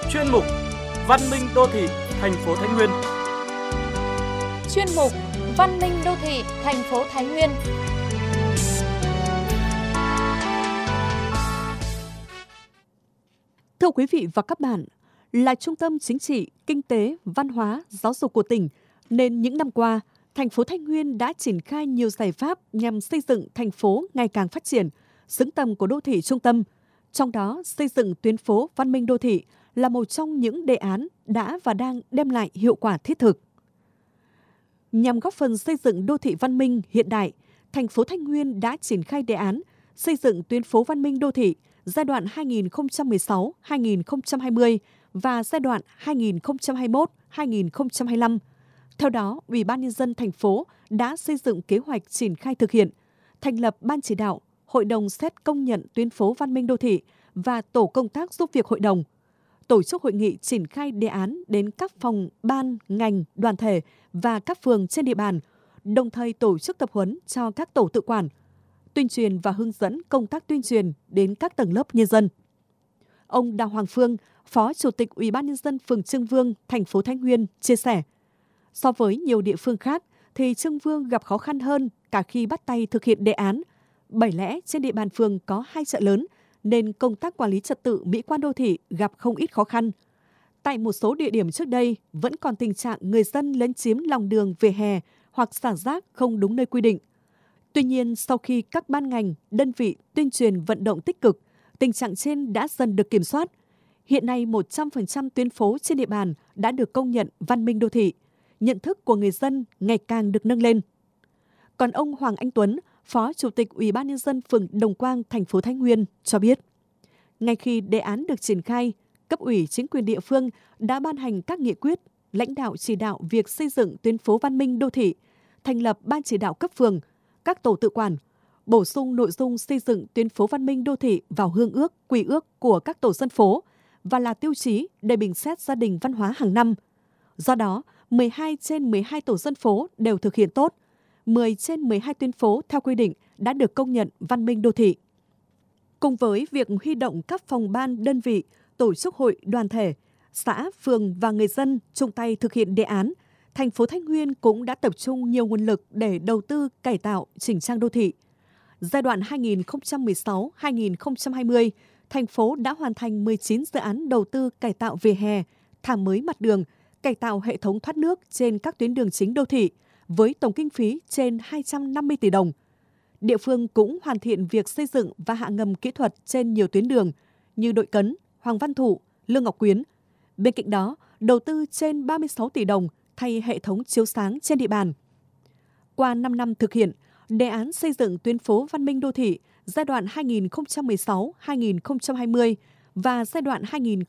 Chuyên mục Văn minh đô thị thành phố Thái Nguyên. Chuyên mục Văn minh đô thị thành phố Thái Nguyên. Thưa quý vị và các bạn, là trung tâm chính trị, kinh tế, văn hóa, giáo dục của tỉnh, nên những năm qua, thành phố Thái Nguyên đã triển khai nhiều giải pháp nhằm xây dựng thành phố ngày càng phát triển, xứng tầm của đô thị trung tâm. Trong đó, xây dựng tuyến phố văn minh đô thị là một trong những đề án đã và đang đem lại hiệu quả thiết thực. Nhằm góp phần xây dựng đô thị văn minh hiện đại, thành phố Thái Nguyên đã triển khai đề án xây dựng tuyến phố văn minh đô thị giai đoạn 2016-2020 và giai đoạn 2021-2025. Theo đó, Ủy ban Nhân dân thành phố đã xây dựng kế hoạch triển khai thực hiện, thành lập Ban chỉ đạo, Hội đồng xét công nhận tuyến phố văn minh đô thị và tổ công tác giúp việc hội đồng, tổ chức hội nghị triển khai đề án đến các phòng, ban, ngành, đoàn thể và các phường trên địa bàn, đồng thời tổ chức tập huấn cho các tổ tự quản, tuyên truyền và hướng dẫn công tác tuyên truyền đến các tầng lớp nhân dân. Ông Đào Hoàng Phương, Phó Chủ tịch Ủy ban Nhân dân phường Trưng Vương, thành phố Thái Nguyên chia sẻ, so với nhiều địa phương khác thì Trưng Vương gặp khó khăn hơn cả khi bắt tay thực hiện đề án. Bởi lẽ trên địa bàn phường có 2 chợ lớn nên công tác quản lý trật tự mỹ quan đô thị gặp không ít khó khăn. Tại một số địa điểm trước đây vẫn còn tình trạng người dân lấn chiếm lòng đường vỉa hè hoặc xả rác không đúng nơi quy định. Tuy nhiên, sau khi các ban ngành, đơn vị tuyên truyền vận động tích cực, tình trạng trên đã dần được kiểm soát. Hiện nay 100% tuyến phố trên địa bàn đã được công nhận văn minh đô thị. Nhận thức của người dân ngày càng được nâng lên. Còn ông Hoàng Anh Tuấn, Phó Chủ tịch Ủy ban Nhân dân phường Đồng Quang, thành phố Thái Nguyên cho biết, ngay khi đề án được triển khai, cấp ủy chính quyền địa phương đã ban hành các nghị quyết, lãnh đạo chỉ đạo việc xây dựng tuyến phố văn minh đô thị, thành lập ban chỉ đạo cấp phường, các tổ tự quản, bổ sung nội dung xây dựng tuyến phố văn minh đô thị vào hương ước, quy ước của các tổ dân phố và là tiêu chí để bình xét gia đình văn hóa hàng năm. Do đó, 12 trên 12 tổ dân phố đều thực hiện tốt, 10 trên 12 tuyến phố theo quy định đã được công nhận văn minh đô thị. Cùng với việc huy động các phòng ban, đơn vị, tổ chức hội, đoàn thể, xã, phường và người dân chung tay thực hiện đề án, thành phố Thái Nguyên cũng đã tập trung nhiều nguồn lực để đầu tư cải tạo, chỉnh trang đô thị. Giai đoạn 2016-2020, thành phố đã hoàn thành 19 dự án đầu tư cải tạo vỉa hè, thảm mới mặt đường, cải tạo hệ thống thoát nước trên các tuyến đường chính đô thị, với tổng kinh phí trên 250 tỷ đồng. Địa phương cũng hoàn thiện việc xây dựng và hạ ngầm kỹ thuật trên nhiều tuyến đường như Đội Cấn, Hoàng Văn Thụ, Lương Ngọc Quyến. Bên cạnh đó, đầu tư trên 36 tỷ đồng thay hệ thống chiếu sáng trên địa bàn. Qua 5 năm thực hiện, đề án xây dựng tuyến phố văn minh đô thị giai đoạn 2016-2020 và giai đoạn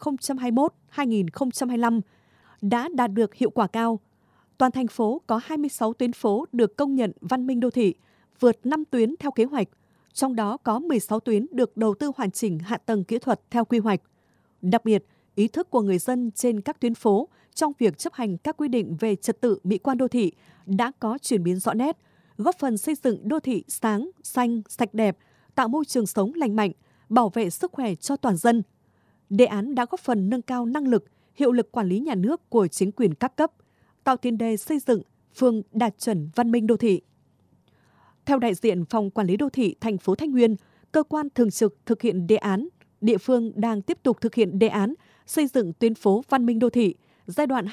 2021-2025 đã đạt được hiệu quả cao. Toàn thành phố có 26 tuyến phố được công nhận văn minh đô thị, vượt 5 tuyến theo kế hoạch, trong đó có 16 tuyến được đầu tư hoàn chỉnh hạ tầng kỹ thuật theo quy hoạch. Đặc biệt, ý thức của người dân trên các tuyến phố trong việc chấp hành các quy định về trật tự mỹ quan đô thị đã có chuyển biến rõ nét, góp phần xây dựng đô thị sáng, xanh, sạch đẹp, tạo môi trường sống lành mạnh, bảo vệ sức khỏe cho toàn dân. Đề án đã góp phần nâng cao năng lực, hiệu lực quản lý nhà nước của chính quyền các cấp, tạo tiền đề xây dựng phường đạt chuẩn văn minh đô thị. Theo đại diện Phòng Quản lý Đô thị thành phố Thái Nguyên, cơ quan thường trực thực hiện đề án, địa phương đang tiếp tục thực hiện đề án xây dựng tuyến phố văn minh đô thị giai đoạn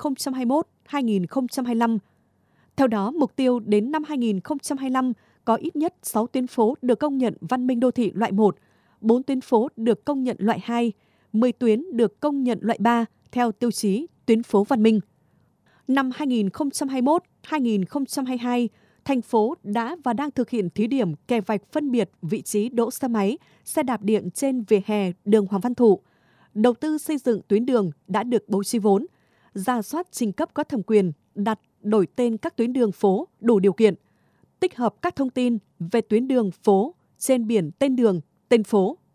2021-2025. Theo đó, mục tiêu đến năm 2025 có ít nhất 6 tuyến phố được công nhận văn minh đô thị loại 1, 4 tuyến phố được công nhận loại 2, 10 tuyến được công nhận loại 3 theo tiêu chí tuyến phố văn minh. Năm 2021-2022, thành phố đã và đang thực hiện thí điểm kè vạch phân biệt vị trí đỗ xe máy, xe đạp điện trên vỉa hè đường Hoàng Văn Thụ. Đầu tư xây dựng tuyến đường đã được bố trí vốn, rà soát trình cấp có thẩm quyền, đặt đổi tên các tuyến đường phố đủ điều kiện, tích hợp các thông tin về tuyến đường phố trên biển tên đường, tên phố.